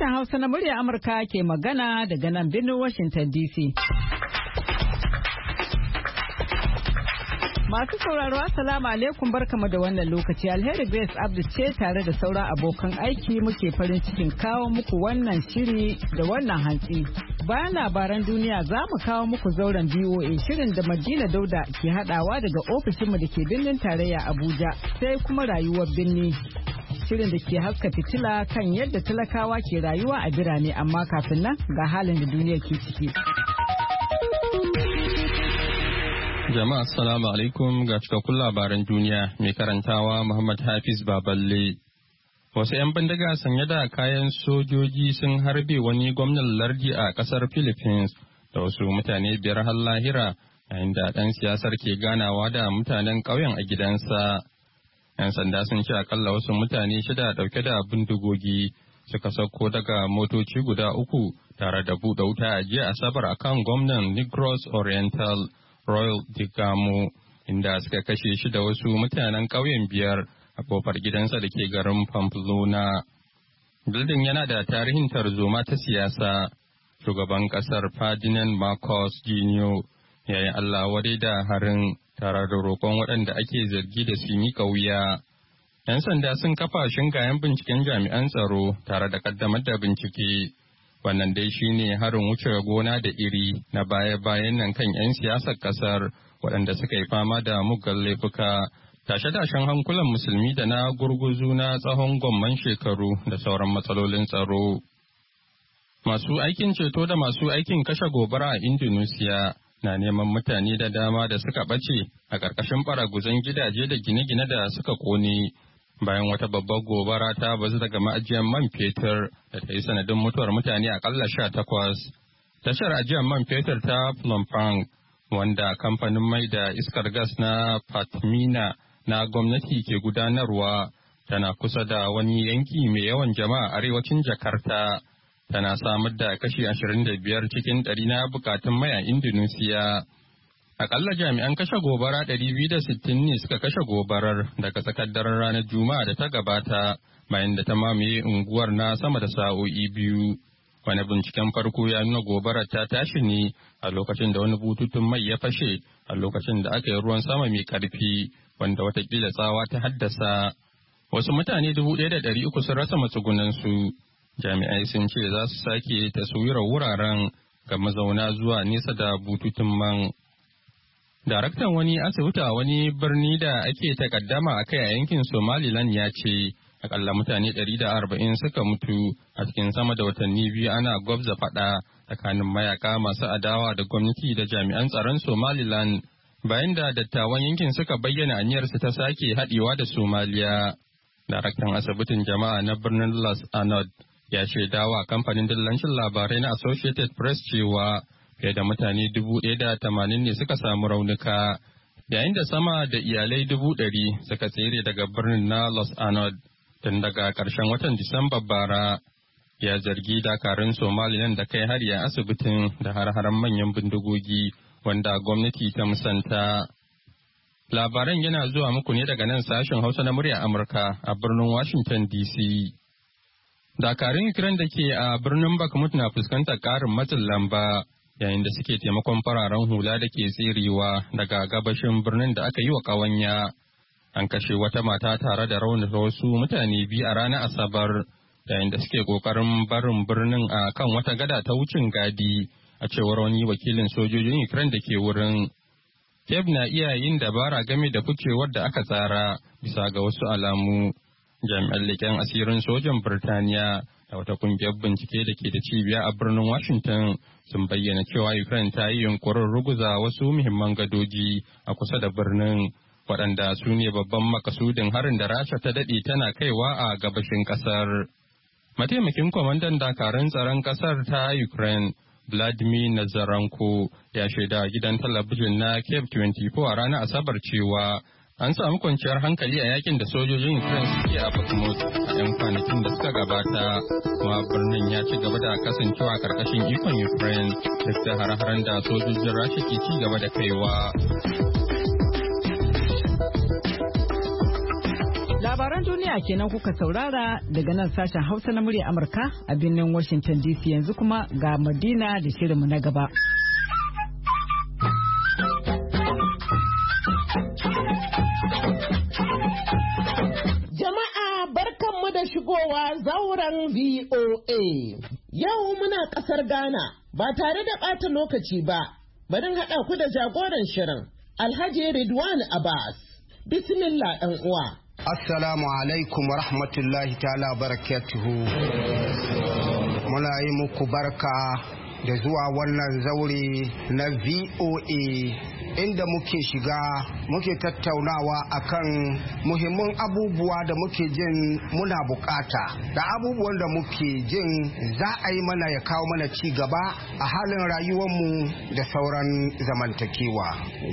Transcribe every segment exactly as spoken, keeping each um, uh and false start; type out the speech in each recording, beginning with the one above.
Sashen Hausa na murya Amurka ke magana daga nan birnin Washington D C. Masu sauraro Assalamu alaikum barkamu da wannan lokaci. Alheri Grace Abdu ce tare da sauran abokan aiki muke farin cikin kawo muku wannan shiri da wannan hantsi. Bayan labaran duniya za mu kawo muku zauren B O A shirin da Madina Dauda ke hadawa daga ofishinmu da ke birnin tarayya Abuja, sai kuma rayuwar birni. Shirin da ke haska fitila kan yadda talakawa ke rayuwa a birane, amma kafin nan ga halin da duniya ke ciki. Jama'a assalamu alaikum ga cikakkun labaran duniya mai karantawa Muhammad Hafiz Baballe. Wasu 'yan bindiga sanye da kayan sojoji sun harbe wani gwamnan lardi a kasar Philippines da wasu mutane biyar har lahira yayin da ɗan siyasar ke ganawa da mutanen ƙauyen a gidansa. 'Yan sanda sun ce akalla wasu mutane shida ɗauke da bindigogi suka sauko daga motoci guda uku tare da buɗe wuta a jiya Asabar akan gwamnan Negros Oriental Royal Digamo, inda suka kashe shi da wasu mutanen ƙauyen biyar a kofar gidansa da ke garin Pamplona. Bildin yana da tarihin tarzoma ta siyasa. Shugaban ƙasar Ferdinand Marcos Junior ya yi Allah wadai da harin tare da roƙon waɗanda ake zargi da su miƙa wuya. 'Yan sanda sun kafa shingayen binciken jami'an tsaro tare da ƙaddamar da bincike. Wannan dai shi ne harin wuce gona da iri na baya-bayan nan kan 'yan siyasar kasar waɗanda suka yi fama da muggan laifuka, tashe-tashen hankulan musulmi da na gurguzu na tsawon gwamman shekaru da sauran matsalolin tsaro. Masu aikin ceto da masu aikin kashe gobara a Indonesia na neman mutane da dama da suka ɓace a ƙarƙashin ɓaraguzan gidaje da gine-gine da suka ƙone. Bayan wata babbar gobara ta bazu daga ma'ajiyar man fetur da ta yi sanadin mutuwar mutane akalla sha takwas. Tashar ajiyar man fetur ta Plumpang, wanda kamfanin mai da iskar gas na Patmina na gwamnati ke gudanarwa, tana kusa da wani yanki mai yawan jama'a arewacin Jakarta. Tana samar da kashi ashirin da biyar cikin ɗari na bukatun mai a Indonesia. Akalla jami'an kashe gobara ɗari biyu da sittin ne suka kashe gobarar daga tsakar daren ranar Juma'a da ta gabata bayan da ta mamaye unguwar na sama da sa'o'i biyu. Wani binciken farko ya nuna gobarar ta tashi ne a lokacin da wani bututun mai ya fashe a lokacin da aka yi ruwan sama mai ƙarfi wanda watakila tsawa ta haddasa. Wasu mutane dubu ɗaya da ɗari uku sun rasa matsugunansu. Jami'ai sun ce za su sake taswirar wuraren ga mazauna zuwa nesa da bututun man. Daraktan wani asibiti a wani birni da ake takaddama a kai a yankin Somaliland ya ce akalla mutane ɗari da arba'in suka mutu a cikin sama da watanni biyu ana gwabza faɗa tsakanin mayaka masu adawa da gwamnati da jami'an tsaron Somaliland bayan da dattawan yankin suka bayyana aniyarsu ta sake haɗewa da Somaliya. Daraktan asibitin jama'a na birnin Las Anod ya shaidawa kamfanin dillancin labarai na Associated Press cewa fiye da mutane dubu ɗaya da tamanin ne suka samu raunuka, yayin da sama da iyalai dubu ɗari suka tsere daga birnin na Los Anod tun daga ƙarshen watan Disamba bara. Ya zargi dakarun Somaliland da kai hari a asibitin da har-haren manyan bindigogi wanda gwamnati ta musanta. Labaran yana zuwa muku ne daga nan sashen Hausa na murya Amurka a birnin Washington D C. Dakarun Ukraine da ke a birnin Bakhmut na fuskantar ƙarin matsin lamba yayin da suke taimakon fararen hula da ke tserewa daga gabashin birnin da aka yi wa ƙawanya. An kashe wata mata tare da raunata wasu mutane biyu a ranar Asabar yayin da suke ƙoƙarin barin birnin a kan wata gada ta wucin gadi, a cewar wani wakilin sojojin Ukraine da ke wurin. Kiev na iya yin dabara game da ficewar da aka tsara bisa ga wasu alamu. Jami'an leƙen asirin sojan Birtaniya da wata kungiyar bincike da ke da cibiya a birnin Washington sun bayyana cewa Ukraine ta yi yunkurin ruguza wasu muhimman gadoji a kusa da birnin, waɗanda su ne babban makasudin harin da Rasha ta daɗe tana kaiwa a gabashin ƙasar. Mataimakin kwamandan dakarun tsaron ƙasar ta Ukraine, Vladimir Nazarenko, ya shaida gidan talabijin na Kiev twenty-four a ranar Asabar cewa an samu kwanciyar hankali a yakin da sojojin Ukraine suke a Bakhmut a 'yan kwanakin da suka gabata, kuma birnin ya ci gaba da kasancewa karkashin ikon Ukraine duk da har-haren da sojojin Rasha ke ci gaba da kaiwa. Labaran duniya kenan kuka saurara daga nan sashen Hausa na murya Amurka a birnin Washington D C. Yanzu kuma ga Madina da shirinmu na gaba. Jama'a barkanmu da shigowa zauren V O A. Yau muna ƙasar Ghana ba tare da ɓata lokaci ba. Barin haɗa ku da jagoran shirin Alhaji Ridwan Abbas. Bismillah ɗan uwa. Assalamu alaikum wa rahmatullahi ta'ala barakatuhu. Muna yi muku barka da zuwa wannan zaure na V O A inda muke shiga muke tattaunawa akan muhimman abubuwa da muke jin muna bukata da abubuwan da muke jin za a yi mana ya kawo mana ci gaba a halin rayuwarmu da sauran zamantakewa.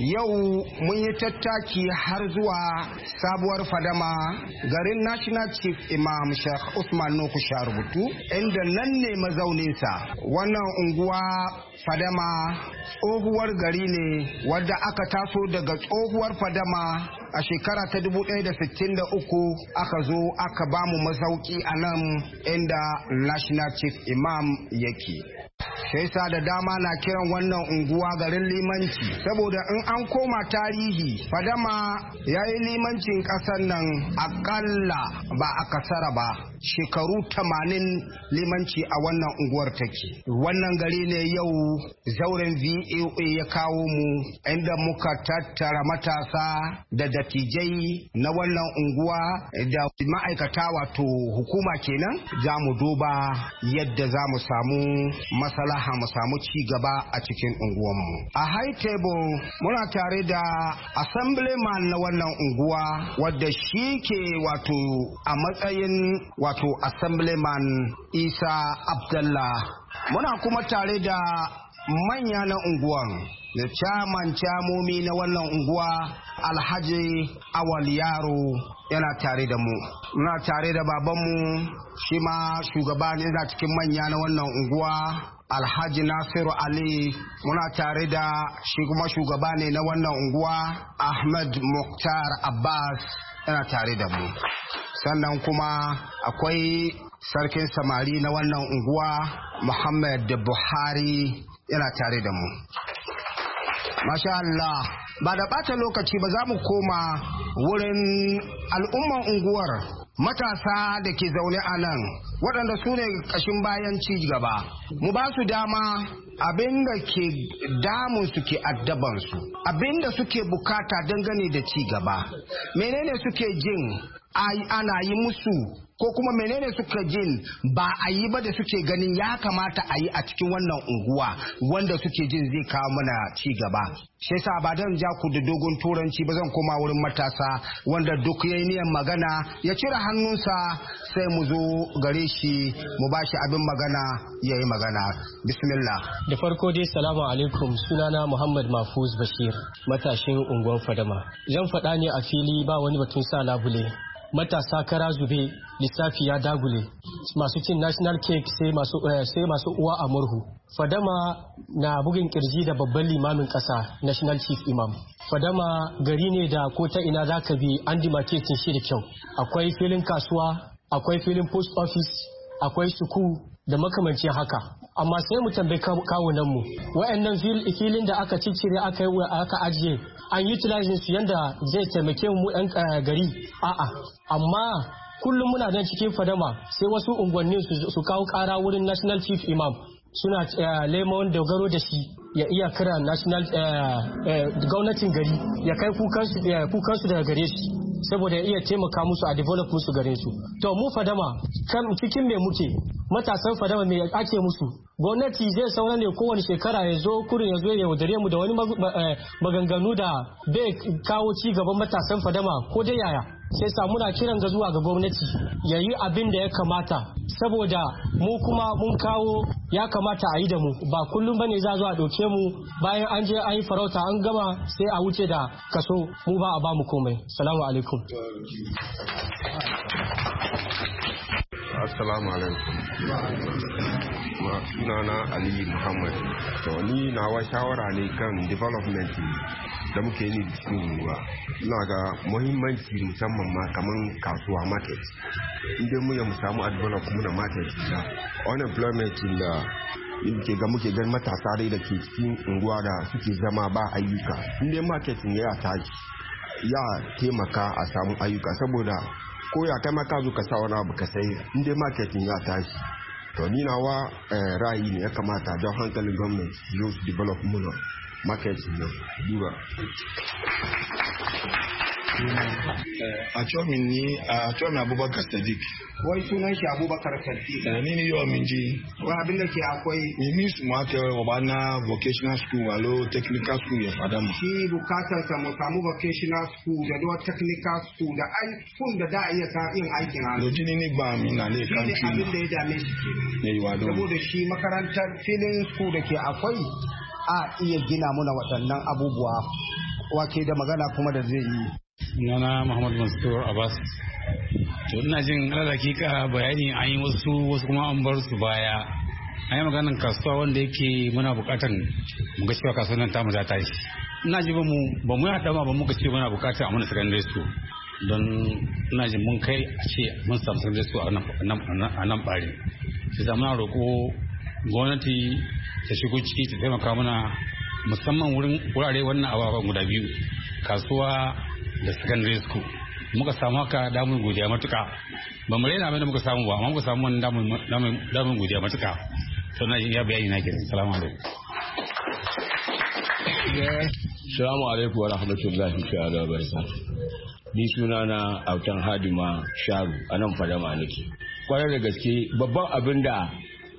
Yau mun yi tattaki har zuwa sabuwar fadama garin National Chief Imam Sheikh Usman Nuku Sharubutu inda nan ne mazauninsa. Wannan unguwa fadama tsohuwar gari ne wadda aka taso daga tsohuwar fadama a shekara ta dubu ɗaya da sittin da uku aka zo aka bamu masauki a nan inda National Chief Imam yake. Sai sa da dama na kiran wannan unguwa garin limanci saboda in an koma tarihi fadama ya yi limancin ƙasar nan akalla ba a kasara ba shekaru tamanin limanci a wannan unguwar take. Wannan gari ne yau zauren V O A ya kawo mu inda muka tattara matasa da dattijai na wannan unguwa da ma'aikata wato hukuma kenan za mu duba yadda za mu samu masalaha mu samu ci gaba a cikin unguwanmu. A high table muna tare da assemblyman na wannan unguwa wadda shi ke wato a matsayin wato assemblyman Isa Abdullah. Muna kuma tare da manya na unguwan da caman camomi na wannan unguwa Alhaji Awal Yaro yana tare da mu. Muna tare da babanmu shi ma shugaba ne yana cikin manya na wannan unguwa Alhaji Nasiru Ali. Muna tare da shi kuma shugaba ne na wannan unguwa Ahmed Mukhtar Abbas yana tare da mu. Sannan kuma akwai sarkin samari na wannan unguwa Muhammad Buhari yana tare da mu. Masha Allah, ba da ɓata lokaci ba za mu koma wurin al'umman unguwar matasa da ke zaune a nan waɗanda su ne ƙashin bayan ci gaba. Mu ba su dama abin da ke damun su ke addabansu, abin da suke bukata dangane da ci gaba. Menene suke jin ana yi musu ko kuma menene suka jin ba a yi ba da suke ganin ya kamata a yi a cikin wannan unguwa wanda suke jin zai kawo mana ci gaba. Shi yasa ba dan ja ku da dogon turanci ba zan koma wurin matasa wanda duk yayi niyan magana ya cire hannunsa sai mu zo gare shi mu bashi abin magana yayi magana. Bismillah. Da farko dai salamu alaikum, sunana Muhammad Mahfuz Bashir, matashin unguwar Fadama. Zan faɗa ne a fili ba wani batun sa labule. Matasa kara zube, lissafi ya dagule, masu cin national cake sai masu uh, sai masu uwa a murhu. Fadama na bugin kirji da babban limamin kasa National Chief Imam. Fadama gari ne da ko ta ina zaka bi an dimarketin shi da kyau. Akwai filin kasuwa, akwai filin post office, akwai suku da makamancin haka. Amma sai mu tambayi kawunan mu, wayannan filin da aka ciccire aka yi aka ajiye an utilizing su yanda zai taimake mu yan gari, a'a. Amma kullum muna nan cikin fadama sai wasu unguwanni su kawo kara wurin National Chief Imam suna lemon dogaro da shi ya iya kira national gwamnatin gari ya kai kukansu daga gare shi saboda ya iya taimaka musu a develop musu gare su. To mu fadama cikin me muke matasan fadama me ake musu? Gwamnati zai saura ne kowane shekara ya zo kurin ya zo ya yaudare mu da wani maganganu da bai kawo ci gaban matasan fadama ko dai yaya? Sai sa muna kiran ga zuwa ga gwamnati ya yi abin da ya kamata saboda mu kuma mun kawo ya kamata a yi da mu ba kullum bane za zo a ɗauke mu bayan an je an yi farauta an gama sai a wuce da kaso mu ba a ba mu komai. Salamu alaikum. Assalamu alaikum. kuma sunana Ali Muhammad. To ni nawa shawara ne kan development da muke yi cikin unguwa. Ina ga muhimmanci musamman ma kaman kasuwa market. Inda mu ya mu samu a develop muna market da unemployment da ke ga muke gan matasa dai da ke cikin unguwa da suke zama ba ayyuka. Inda market ne ya tashi ya taimaka a samu ayyuka saboda ko ya kai maka zo ka sa wani abu ka sai inda marketing ya tashi to ni nawa ra'ayi ne ya kamata don hankalin gwamnati yau su develop muna marketing na duba. a chomin ni a chomin Abubakar Sadiq. Wai sunan shi Abubakar Sadiq. Ni ni yau min ji. Wai abin da ke akwai. Ni ni su ma ke wabana vocational school walo technical school ya fada mu. Shi bukatar sa mu samu vocational school da do technical school da ai school da da iya ka yin aikin hannu. Lo jini ni ba mi na ne kan shi. Abin da ya dame shi. Ne yi wado. Saboda shi makarantar filin school da ke akwai a iya gina muna waɗannan abubuwa. Wake da magana kuma da zai yi. Nana Muhammad Mansur Abbas. To ina jin alalakika bayani an yi wasu wasu kuma an bar su baya. An yi maganin kasuwa wanda yake muna bukatan mu ga cewa kasuwar nan tamu za ta yi. Ina ji ba mu ba mu haɗa ma ba muka ce muna bukatan a mana secondary school. Don ina ji mun kai a ce mun samu secondary school a nan ɓari. Sai za muna roƙo gwamnati ta shigo ciki ta taimaka mana musamman wurin wurare wannan ababen guda biyu kasuwa da secondary school. Muka samu haka damun godiya matuka ba mu raina abin da muka samu ba amma muka samu wannan damun godiya matuka. To na ya bayani na kenan. Assalamu alaikum. Assalamu alaikum wa rahmatullahi ta'ala wa barakatuh. Ni suna na Autan Hadima Sharu anan Fadama nake. Kwarar da gaske babban abin da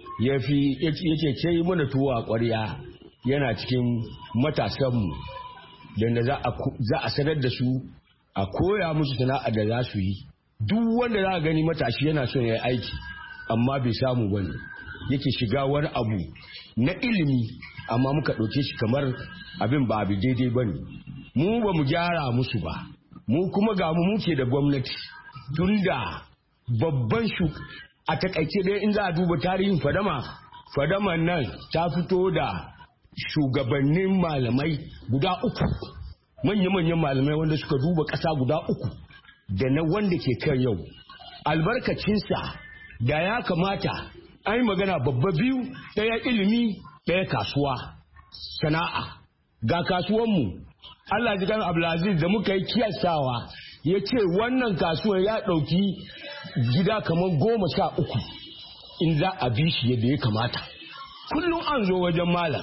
yafi yake ce mana tuwa ƙwarya yana cikin matasanmu da za a sanar da su a koya musu sana'a da za su yi. Duk wanda za a gani matashi yana son ya yi aiki amma bai samu bane yake shiga wani abu na ilimi amma muka ɗauke shi kamar abin ba abu daidai bane. Mu ba mu gyara musu ba, mu kuma ga mu muke da gwamnati tunda babban shu a takaice dai in za a duba tarihin Fadama, Fadaman nan ta fito da shugabannin malamai guda uku, manya-manyan malamai wanda suka duba ƙasa guda uku da na wanda ke kan yau. Albarkacinsa da ya kamata an yi magana babba biyu, ɗaya ilimi ɗaya kasuwa sana'a. Ga kasuwanmu Allah ji kan Abdulaziz da muka yi kiyasawa ya ce wannan kasuwar ya ɗauki gida kamar goma sha uku in za a bi shi yadda ya kamata. Kullum an zo wajen malam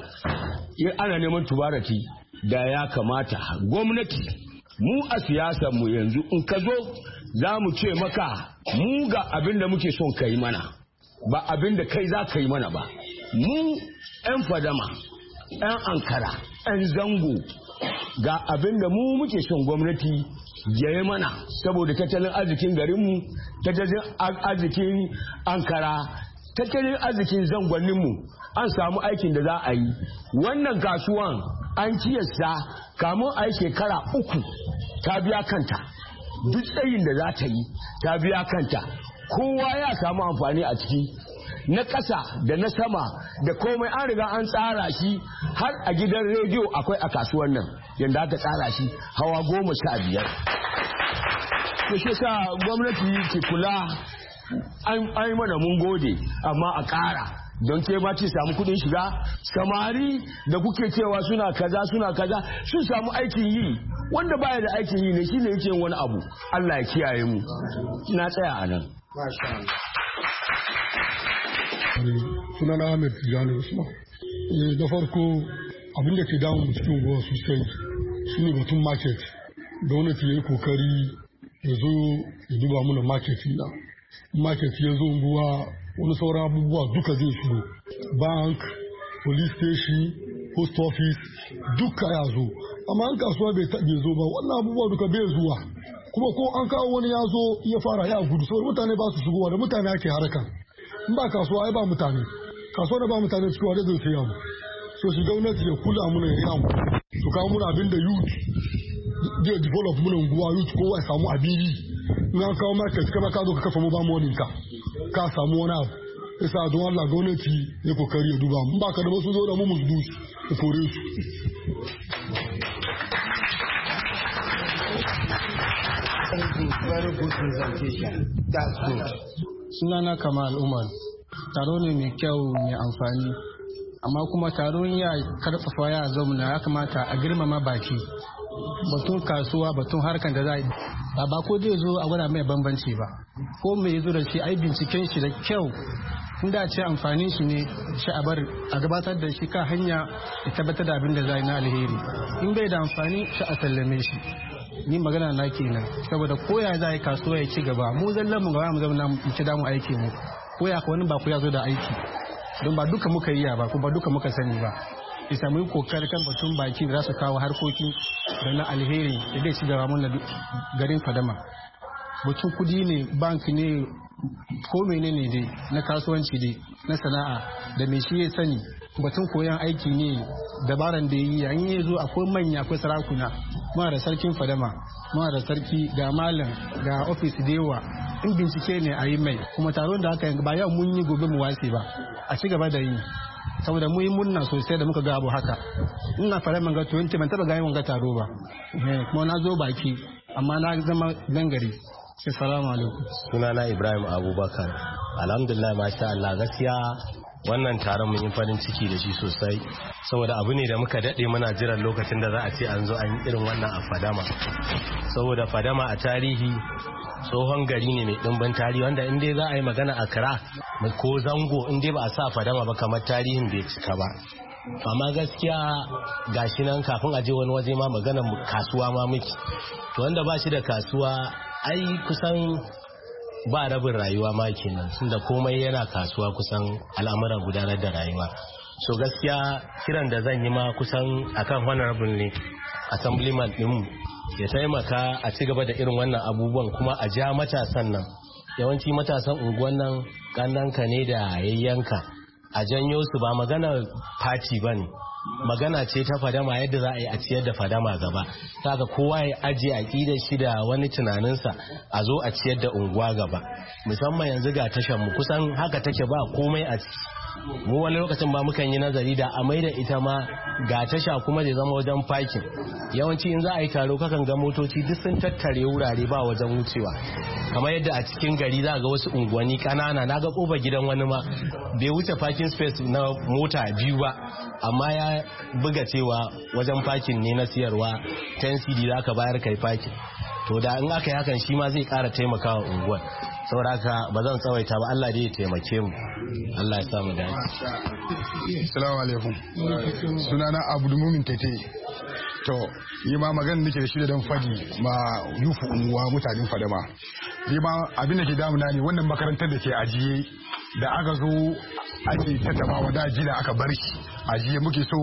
ana neman tubarati da ya kamata gwamnati mu a siyasar mu yanzu in ka zo za mu ce maka mu ga abin da muke son ka yi mana ba abin da kai za ka yi mana ba. Mu 'yan Fadama, 'yan Ankara, 'yan Zango ga abin da mu muke son gwamnati ya yi mana saboda tattalin arzikin garinmu, tattalin arzikin Ankara, tattalin arzikin zangonninmu an samu aikin da za a yi. Wannan kasuwan an kiyasta kamun a yi shekara uku ta biya kanta, duk tsayin da za ta yi ta biya kanta, kowa ya samu amfani a ciki, na ƙasa da na sama da komai an riga an tsara shi. Har a gidan rediyo akwai a kasuwan nan yadda aka tsara shi hawa goma sha biyar. Da shi sa gwamnati ke kula an yi mana mun gode amma a ƙara don ke ma ce samu kudin shiga. Samari da kuke cewa suna kaza suna kaza sun samu aikin yi, wanda baya da aikin yi ne shine yake yin wani abu. Allah ya kiyaye mu. Na tsaya a nan. Sunana Ahmed Tijjani Usman. Da farko abin da ke damun cikin gowa sosai shine batun market. Gwamnati ya yi kokari ya zo ya duba mana market na. Market ya zo unguwa wani sauran abubuwa duka zai shigo. Bank, police station, post office duka ya zo. Amma an kasuwa bai zo ba, wannan abubuwa duka bai zuwa. Kuma ko an kawo wani ya zo ya fara ya gudu saboda mutane ba su shigowa da mutane ake harkan. In ba kasuwa ai ba mutane. Kasuwa da ba mutane cikin wadda zai sayamu. So shi gwamnati ya kula muna ya yamu. Su kawo muna abin da youth zai develop muna unguwa youth kowa ya samu abin yi. In an kawo market kama ka zo ka kafa mobile money ka ka samu wani abu yasa don Allah gwamnati ya kokari ya duba mun ba ka da wasu zo da mu mu du su kore su. Very good presentation. That's good. Sunana Kamal Umar. Taro ne mai kyau mai amfani. Amma kuma taron ya karfafa ya zauna ya kamata a girmama baki. Batun kasuwa, batun harkar da za a yi. Ba ko zai zo a gwada mai bambanci ba. Ko mai zo da shi ai binciken shi da kyau. Inda ce amfanin shi ne shi a bar a gabatar da shi kan hanya ya tabbatar da abin da za a yi na alheri. In bai da amfani shi a sallame shi. Ni magana na kenan saboda koya za a yi kasuwa ya ci gaba mu zallan mu ga mu zama mu ci damu aiki mu koya ka wani ba ku ya zo da aiki don ba duka muka yi ba ko ba duka muka sani ba isa mu yi kokari kan batun baki da za su kawo harkoki da na alheri da zai ci gaba mun garin Fadama batun kudi ne bank ne ko menene dai na kasuwanci dai na sana'a da me shi ya sani batun koyan aiki ne dabaran da yi an yi zo akwai manya akwai sarakuna muna da sarkin Fadama muna da sarki ga malam ga ofis da yawa in bincike ne a yi mai kuma taron da aka yi ba yau mun yi gobe mu wasi ba a ci gaba da yi saboda mu yi murna sosai da muka ga abu haka ina fara man ga twenty ban taba ga wanga taro ba kuma na zo baki amma na zama dangare sai salamu alaikum sunana Ibrahim Abubakar alhamdulillah masha Allah gaskiya wannan taron mun yi farin ciki da shi sosai saboda abu ne da muka dade muna jiran lokacin da za a ce an zo an yi irin wannan a Fadama saboda Fadama a tarihi tsohon gari ne mai dimbin tarihi wanda in dai za a yi magana a Accra ko Zango in dai ba a sa Fadama ba kamar tarihin bai cika ba amma gaskiya gashi nan kafin a je wani waje ma magana kasuwa ma miki to wanda ba shi da kasuwa ai kusan ba rabin rayuwa ma kenan tunda komai yana kasuwa kusan al'amuran gudanar da rayuwa so gaskiya kiran da zan yi ma kusan akan honorable ne assemblyman din ya taimaka a ci gaba da irin wannan abubuwan kuma a ja matasan nan yawanci matasan unguwan nan kannanka ne da yayyanka a janyo su ba magana party bane magana ce ta Fadama yadda za a yi a ciyar da Fadama gaba kaga kowa ya aje aqidar shi da wani tunaninsa a zo a ciyar da unguwa gaba musamman yanzu ga tashar mu kusan haka take ba komai a ciki mu wani lokacin ba mukan yi nazari da a maida ita ma ga tasha kuma da zama wajen parking yawanci in za a yi taro kakan ga motoci duk sun tattare wurare ba wajen wucewa kamar yadda a cikin gari za ga wasu unguwanni kanana na ga kofar gidan wani ma bai wuce parking space na mota biyu ba amma ya buga cewa wajen parking ne na siyarwa ten cedi za ka bayar kai parking to da in aka yi hakan shi ma zai kara taimakawa unguwar sauraka ba zan tsawaita ba Allah dai ya taimake mu Allah ya samu dace assalamu alaikum sunana Abdul Mumin Tete to yi ma magana nake da shi da dan fadi ma yufu unguwa mutanen Fadama yi ma abin da ke damuna ne wannan makarantar da ke ajiye da aka zo ake tattabawa da ji da aka bar shi ajiye muke so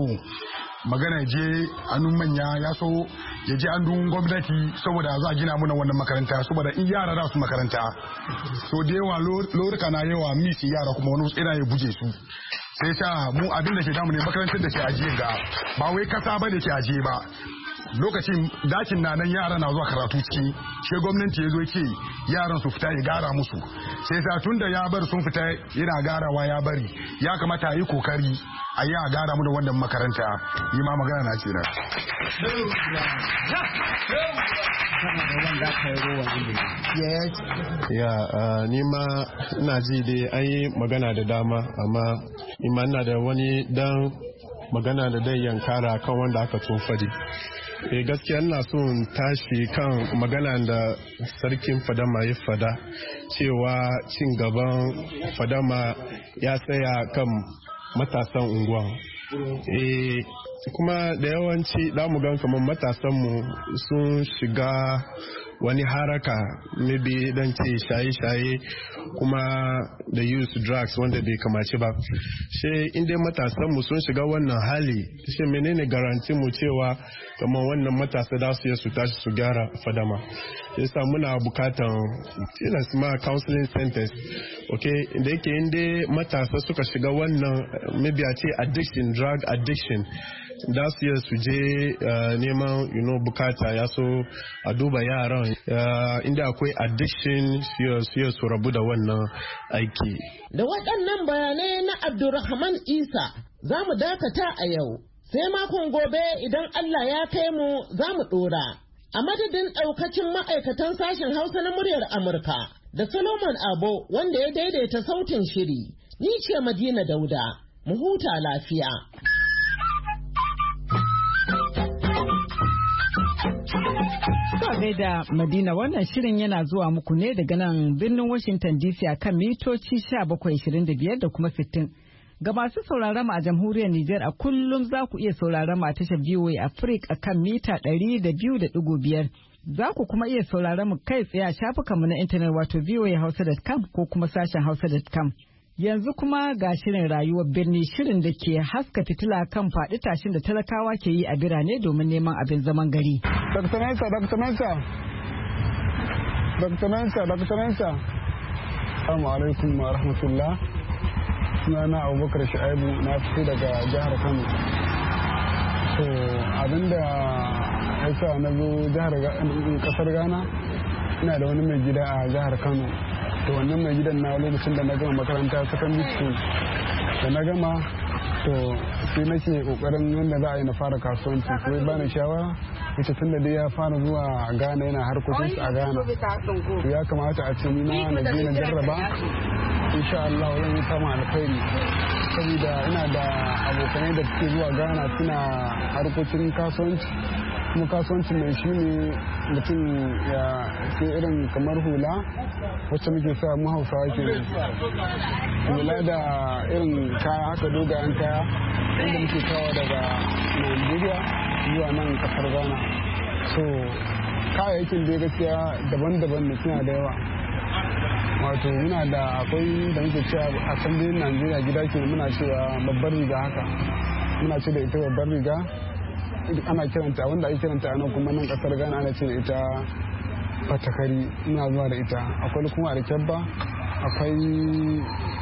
magana je anun manya ya so ya je andun gwamnati saboda za a gina muna wannan makaranta saboda in yara za su makaranta so da yawa lorika na yawa misi yara kuma wani ina ya buje su sai ta mu abin da ke damu ne makarantar da ke ajiye ga ba wai kasa ba da ke ajiye ba lokacin dakin na nan yara na zuwa karatu ciki sai gwamnati ya zo ce yaran su fita ya gara musu sai sa tun da ya bar sun fita yana garawa ya bari ya kamata a yi kokari a yi a gara mu da wannan makaranta yi ma magana na ce na ya ni ma ina ji dai an yi magana da dama amma ima ina da wani dan magana da dai yankara kan wanda aka tsofadi e gaskiya ina so in tashi kan magana da sarkin Fadama ya fada cewa cin gaban Fadama ya tsaya kan matasan unguwa e kuma da yawanci damu gan kamar matasanmu sun shiga wani haraka maybe dan ce shaye-shaye kuma da use drugs wanda bai kamace ba she inda matasan mu sun shiga wannan hali she menene garanti mu cewa kamar wannan matasa da su su tashi su gyara Fadama yasa muna bukatan tilas ma counseling centers okay inda yake inda matasa suka shiga wannan maybe a ce addiction drug addiction da su iya su je neman you know, bukata ya so a duba yaran inda akwai addiction su iya su rabu da wannan aiki. Da waɗannan bayanai na Abdulrahman Isa za mu dakata a yau. Sai makon gobe idan Allah ya kai mu za mu ɗora. A madadin ɗaukacin ma'aikatan sashen Hausa na muryar Amurka da Solomon Abo wanda ya daidaita sautin shiri, ni ce Madina Dauda, mu huta lafiya. Zuwa gaida Madina, wannan shirin yana zuwa muku ne daga nan birnin Washington D C a kan mitoci sha bakwai ishirin da biyar da kuma sittin. Ga masu sauraron mu a jamhuriyar Nijar a kullum za ku iya sauraron mu a tashar V O A Africa a kan mita ɗari da biyu da ɗigo biyar. Za ku kuma iya sauraron mu kai tsaye a shafukanmu na intanet wato v o a hausa dot com ko kuma sashen hausa dot com. Yanzu kuma ga shirin rayuwar birni, shirin da ke haska fitila kan faɗi tashin da talakawa ke yi a birane domin neman abin zaman gari. Dokta Mensa, Dokta Mensa, Dokta Mensa, Dokta Mensa. Assalamu alaikum wa rahmatullah. Sunana Abubakar Shu'aibu, na fito daga jihar Kano. So abinda ya sa na zo jihar kasar Ghana, ina da wani mai gida a jihar Kano. To wannan mai gidan na lokacin da na gama makaranta secondary school da na gama to sai nake kokarin yadda za a yi na fara kasuwanci, sai ba ni shawara ita tun da dai ya fara zuwa Ghana yana harkokin a Ghana to ya kamata a ce ni ma na je na jarraba, insha Allah zan yi kama alkhairi saboda ina da abokanai da suke zuwa Ghana suna harkokin kasuwanci, kuma kasuwancin mai shi ne mutum ya sai irin kamar hula wacce muke sa mu Hausawa ke hula da irin kaya haka dogayen kaya wanda muke kawo daga Najeriya zuwa nan kasar Ghana. So kayayyakin da gaskiya daban-daban ne, suna da yawa. Wato muna da akwai da muke cewa a can dai Najeriya gida ke muna cewa babbar riga haka, muna ce da ita babbar riga ana kiranta, wanda ake kiranta a nan kuma nan kasar Ghana ana ce da ita fatakari, muna zuwa da ita. Akwai kuma alkyabba, akwai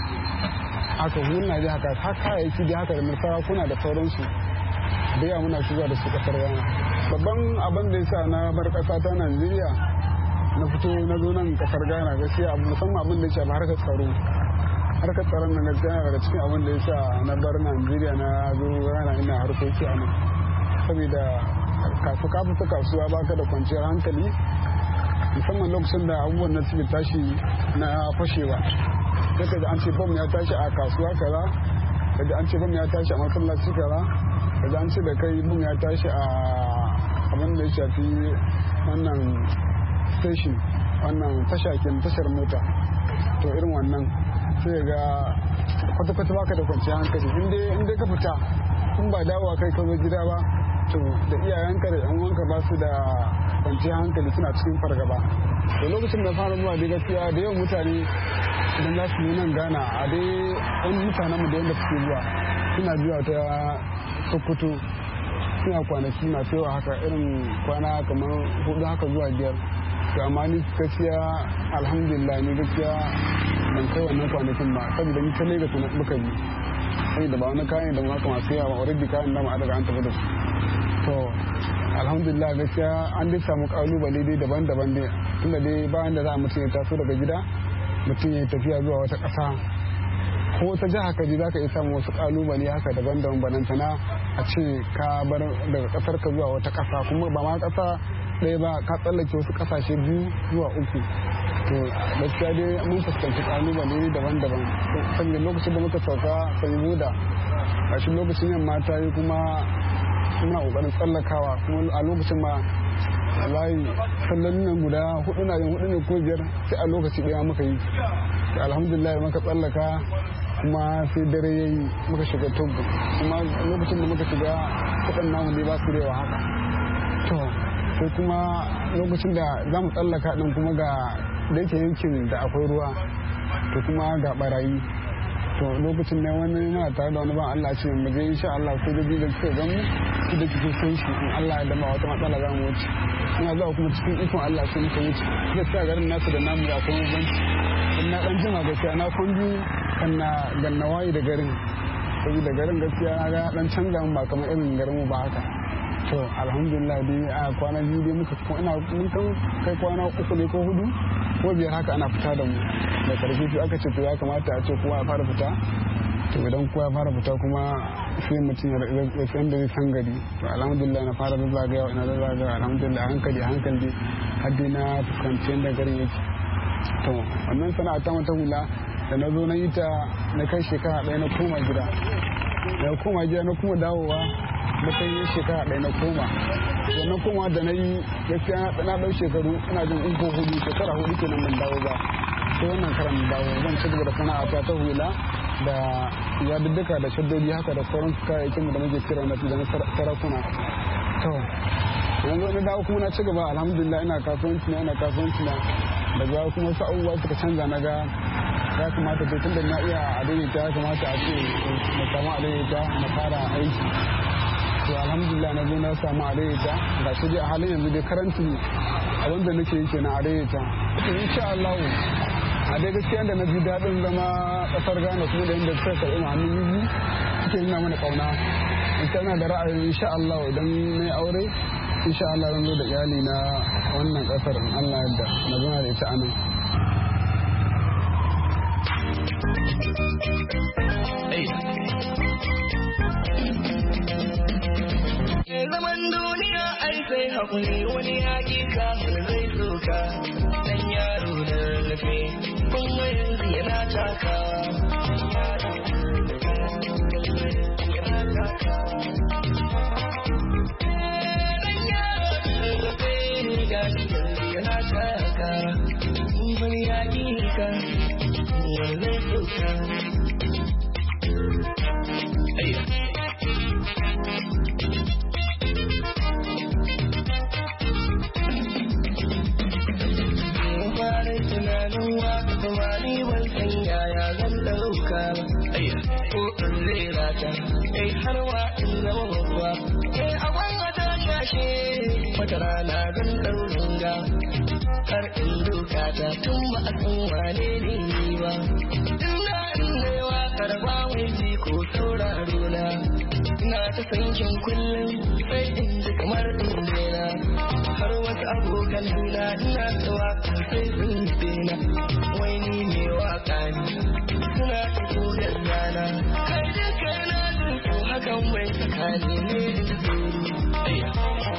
haka hulna ji haka har kayayyaki da haka da masara kuna da sauransu da yawa muna shiga da su kasar Ghana. Babban abin da yasa na bar kasa ta Najeriya na fito na zo nan kasar Ghana gaskiya musamman abin da ya shafi harkar tsaro. Harkar tsaron nan gaskiya daga cikin abin da yasa na bar Najeriya na zo Ghana ina harkoki a nan. Saboda kasu ka fita kasuwa baka da kwanciyar hankali, musamman lokacin da abubuwan nan suke tashi na fashewa. Sai da an ce bom ya tashi a kasuwa kaza, kaga an ce bom ya tashi a masallaci kaza, kaga an ce da kai bom ya tashi a abin da ya shafi wannan station, wannan tashakin tashar mota. To irin wannan sai ga kwata-kwata baka da kwanciyar hankali. In dai ka fita in ba dawowa kai ka zo gida ba, to da iyayenka da yan uwanka ba su da kwanciyar hankali, suna cikin fargaba. Da lokacin da fara zuwa da gaskiya da yawan mutane idan za su yi nan Ghana a dai yan mutanen mu da yadda suke zuwa suna zuwa ta Sokoto, suna kwanaki masu yawa haka irin kwana kamar hudu haka zuwa biyar. To amma ni gaskiya alhamdulillah ni gaskiya ban kai wannan kwanakin ba, saboda ni ta Lagos muka bi, saboda ba wani kayan da maka masu yawa already kayan da ma daga an tafi da su. To alhamdulillah gaskiya an dai samu kalubale dai daban-daban dai, tunda dai bayan da za a mutum ya taso daga gida mutum ya tafiya zuwa wata ƙasa ko wata jiha ka ji za ka iya samun wasu kalubale haka daban-daban banantana a ce ka bar daga ƙasar ka zuwa wata ƙasa, kuma ba ma ƙasa ɗaya ba ka tsallake wasu ƙasashe biyu zuwa uku. To gaskiya dai mun fuskanci kalubale daban-daban, saboda lokacin da muka sauka sai buda a shi lokacin yamma ta yi kuma muna kokarin tsallakawa, kuma a lokacin ma layi sallolin nan guda hudu na yin hudu ne ko biyar sai a lokaci daya muka yi. Alhamdulillah muka tsallaka kuma sai dare yayi muka shiga Togo, kuma lokacin da muka shiga kudin namu dai ba su rewa haka. To sai kuma lokacin da za mu tsallaka din kuma ga da yake yankin da akwai ruwa, to kuma ga barayi. To lokacin ne wani yana tare da wani ban Allah ce mu je insha Allah sai da bidan suka gamu su da kike son shi in Allah ya dama wata matsala za mu wuce. Ina zuwa kuma cikin ikon Allah sai muka wuce. Gaskiya garin nasu da namu da akwai banci. In na dan jima gaskiya na kun biyu kan na ganna wayi da garin. saboda garin gaskiya na ga dan canza mun ba kamar irin garin mu ba haka to alhamdulillah dai a kwana biyu dai muka ina mun kan kai kwana uku ne ko hudu ko biyar haka ana fita da mu da karfi to aka ce to ya kamata a ce kowa ya fara fita to idan kowa ya fara fita kuma sai mutum ya san da zai san gari to alhamdulillah na fara zagayawa ina zagayawa alhamdulillah hankali hankali har dai na fuskanci yadda garin yake to wannan sana'a ta mata hula da na zo na yi ta na kai shekara ɗaya na koma gida na koma gida na kuma dawowa na kai shekara ɗaya na koma da na koma da na yi gaskiya na ɗau shekaru ina jin uku hudu shekara hudu kenan ban dawo ba sai wannan karan dawo zan ci gaba da sana'a ta ta hula da yadudduka da shaddodi haka da sauran kayayyakin da muke kira na da sarakuna to yanzu na dawo kuma na ci gaba alhamdulillah ina kasuwanci na ina kasuwanci na daga kuma wasu abubuwa suka canza na ga ya kamata to tun da na iya a daidaita ya kamata a ce na samu a daidaita na fara aiki to alhamdulillah na zo na samu a daidaita ga shi a halin yanzu dai karanci abin da nake yi kenan a daidaita to insha Allah a dai gaskiya da na ji daɗin zama ƙasar Ghana kuma da yadda suka karɓi hannun yiwu suke nuna mana ƙauna in kana da ra'ayin insha Allah idan na yi aure insha Allah zan zo da iyali na wannan ƙasar in Allah yadda na zama da ita anan. Zaman duniya ai sai haƙuri wani yaƙi kafin zai soka dan yaro da rarrafe kuma yanzu yana taka dan yaro da rarrafe gashi yanzu yana taka wani yaƙi ka wani zai soka ko in rera ta kai har wa in zama babba kai a wanga ta shashe wata rana zan ɗaurin ga har in doka ta tun ba a san wane ne ni ba ina in ne waƙar ba wai ji ko sauraro na ina ta sankin kullum sai in ji kamar in daina har wasu abokan nuna ina ta waƙa sai sun daina wai ni ne waƙa ne suna ta koyar rana kai da kana jin ko hakan wai tsakani ne da tsoro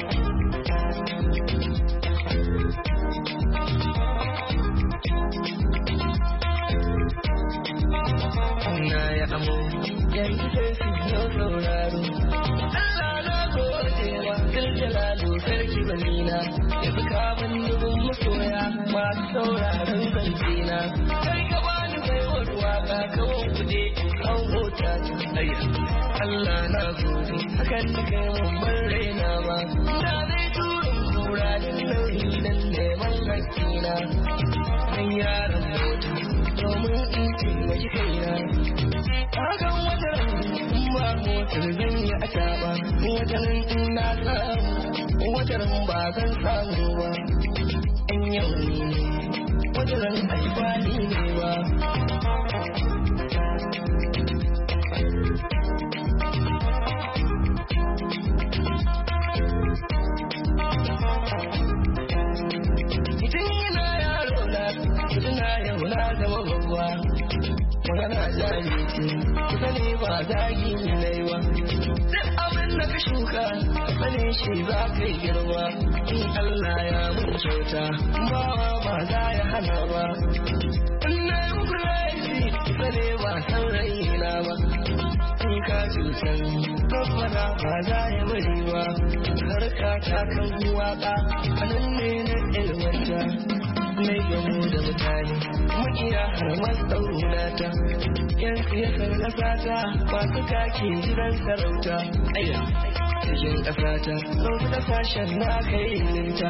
na ya amo yanzu sai su zo sauraro Allah na gode wa ziljalalu sarki balina ya fi kamun dubin masoya masu sauraron zancina kai ka bani baiwar waka kawai kuɗe an mota tsaya Allah na gode hakan da kai mun bar raina ma da zai turin kura da nauyi dan neman hakkina kan yaran mota domin in taimaki kaina hakan wata in ba motar zan yi a taɓa wata nan in na samu wata ran ba zan samu ba in yau ne wata ran alfani ne ba magana jami'i kusa ne ba zagi ne ba duk abin da ka shuka sane shi za ka yi girma in Allah ya mun kyauta ba ba za ya hana ba in na yi muku laifi kusa ne ba san raina ba in ka cutar babbana ba za ya bari ba harka ta kan waka a nan ne na ilmanta mai gamo da mutane makiya har masauna ta yan siyasar ƙasa ta masu kake gidan sarauta aya cikin ƙasa ta sau da sashen na kai linta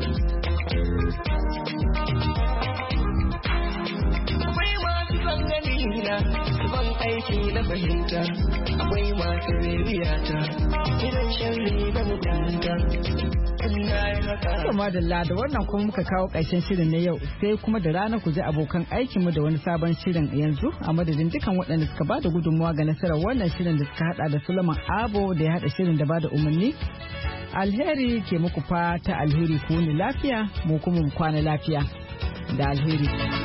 akwai masu sangani na ban aiki na fahimta akwai masu reriyata gidan sharri na mutunta ina yi haka. Kuma da da wannan kuma muka kawo ƙarshen shirin na yau sai kuma da rana ku ji abokan aikinmu da wani sabon shirin yanzu a madadin dukan waɗanda suka bada gudunmawa ga nasarar wannan shirin da suka hada da Suleiman Abo da ya hada shirin da bada umarni. Alheri ke muku fata alheri ku ni lafiya mu kuma mu kwana lafiya da alheri.